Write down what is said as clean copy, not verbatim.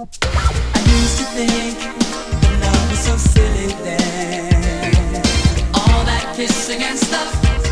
I used to think that love was so silly then. All that kissing and stuff.